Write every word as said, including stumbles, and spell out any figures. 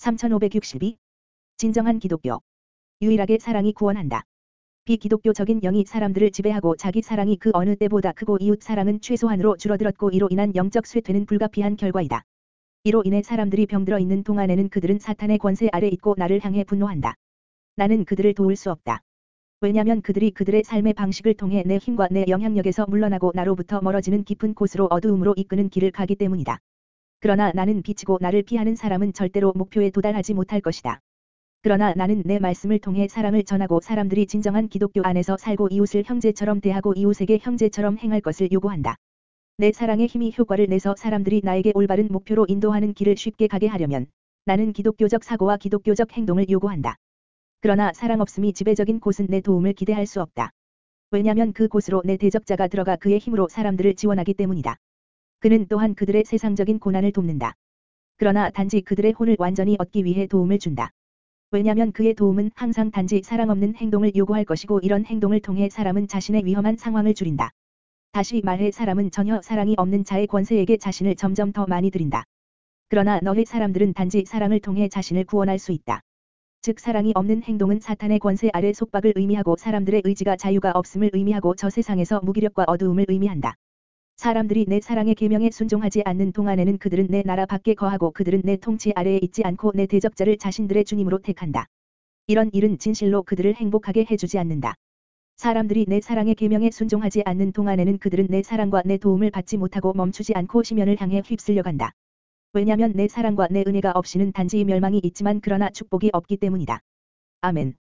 삼천오백육십이. 진정한 기독교. 유일하게 사랑이 구원한다. 비기독교적인 영이 사람들을 지배하고 자기 사랑이 그 어느 때보다 크고 이웃 사랑은 최소한으로 줄어들었고 이로 인한 영적 쇠퇴는 불가피한 결과이다. 이로 인해 사람들이 병들어 있는 동안에는 그들은 사탄의 권세 아래 있고 나를 향해 분노한다. 나는 그들을 도울 수 없다. 왜냐면 그들이 그들의 삶의 방식을 통해 내 힘과 내 영향력에서 물러나고 나로부터 멀어지는 깊은 곳으로 어두움으로 이끄는 길을 가기 때문이다. 그러나 나는 빛이고 나를 피하는 사람은 절대로 목표에 도달하지 못할 것이다. 그러나 나는 내 말씀을 통해 사랑을 전하고 사람들이 진정한 기독교 안에서 살고 이웃을 형제처럼 대하고 이웃에게 형제처럼 행할 것을 요구한다. 내 사랑의 힘이 효과를 내서 사람들이 나에게 올바른 목표로 인도하는 길을 쉽게 가게 하려면 나는 기독교적 사고와 기독교적 행동을 요구한다. 그러나 사랑 없음이 지배적인 곳은 내 도움을 기대할 수 없다. 왜냐면 그 곳으로 내 대적자가 들어가 그의 힘으로 사람들을 지원하기 때문이다. 그는 또한 그들의 세상적인 고난을 돕는다. 그러나 단지 그들의 혼을 완전히 얻기 위해 도움을 준다. 왜냐면 그의 도움은 항상 단지 사랑 없는 행동을 요구할 것이고 이런 행동을 통해 사람은 자신의 위험한 상황을 줄인다. 다시 말해 사람은 전혀 사랑이 없는 자의 권세에게 자신을 점점 더 많이 들인다. 그러나 너의 사람들은 단지 사랑을 통해 자신을 구원할 수 있다. 즉 사랑이 없는 행동은 사탄의 권세 아래 속박을 의미하고 사람들의 의지가 자유가 없음을 의미하고 저 세상에서 무기력과 어두움을 의미한다. 사람들이 내 사랑의 계명에 순종하지 않는 동안에는 그들은 내 나라 밖에 거하고 그들은 내 통치 아래에 있지 않고 내 대적자를 자신들의 주님으로 택한다. 이런 일은 진실로 그들을 행복하게 해주지 않는다. 사람들이 내 사랑의 계명에 순종하지 않는 동안에는 그들은 내 사랑과 내 도움을 받지 못하고 멈추지 않고 심연을 향해 휩쓸려 간다. 왜냐면 내 사랑과 내 은혜가 없이는 단지 멸망이 있지만 그러나 축복이 없기 때문이다. 아멘.